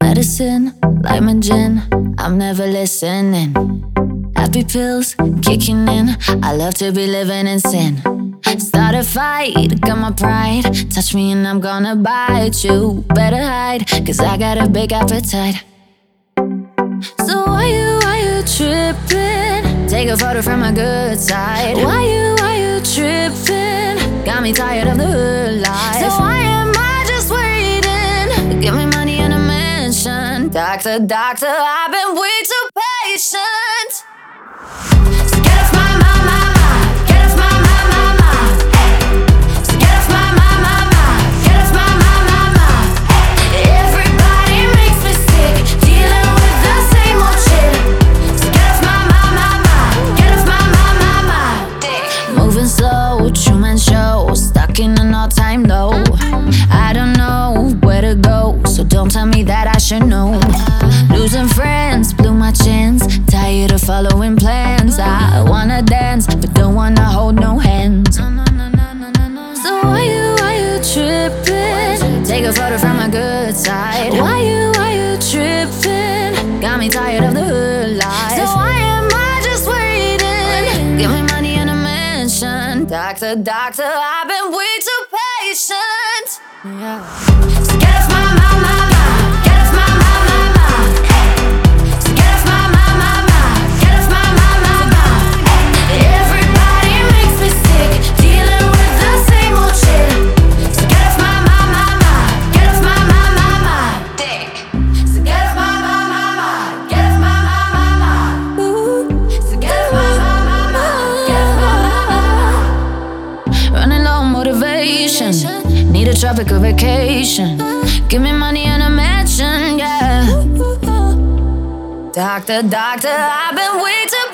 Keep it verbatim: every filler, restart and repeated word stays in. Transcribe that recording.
medicine, like my gin, I'm never listening. Happy pills kicking in, I love to be living in sin. Start a fight, got my pride. Touch me and I'm gonna bite you. Better hide, cause I got a big appetite. So why you, why you tripping? Take a photo from my good side. Why you, why you tripping? Got me tired of the hood life. So why am I just waiting? Give me money and a mansion. Doctor, doctor, I've been way too patient. So get off my, my, my, my. Get off my, my, my, my. So get off my, my, my, my. Get off my, my, my, my. Everybody makes me sick, dealing with the same old shit. So get off my, my, my, my. Get off my, my, my, my. Moving slow, Truman Show, stuck in an all-time low. I don't know where to go, so don't tell me that I should know. Losing friends, blew my chance, tired of following plans. I wanna dance, but don't wanna hold no hands. So why you, why you tripping? Take a photo from my good side. Why you, why you tripping? Got me tired of the hood life. So why am I just waiting? Give me money and a mansion. Doctor, doctor, I've been way too patient. Yeah. So get off my, my, my, my. Get off my, my, my, my. So get off my, my, my, my. Get off my, my, my, my. Everybody makes me sick, dealing with the same old shit. So get off my, my, my, my. Get off my, my, my, my. So get off my, my, my, my. Get off my, my, my, my. Ooh. So get off my, my, my, my. Get off my, my, my, my. Running low on motivation, need a tropical vacation. Give me money and a mansion, yeah. Doctor, doctor, I've been way too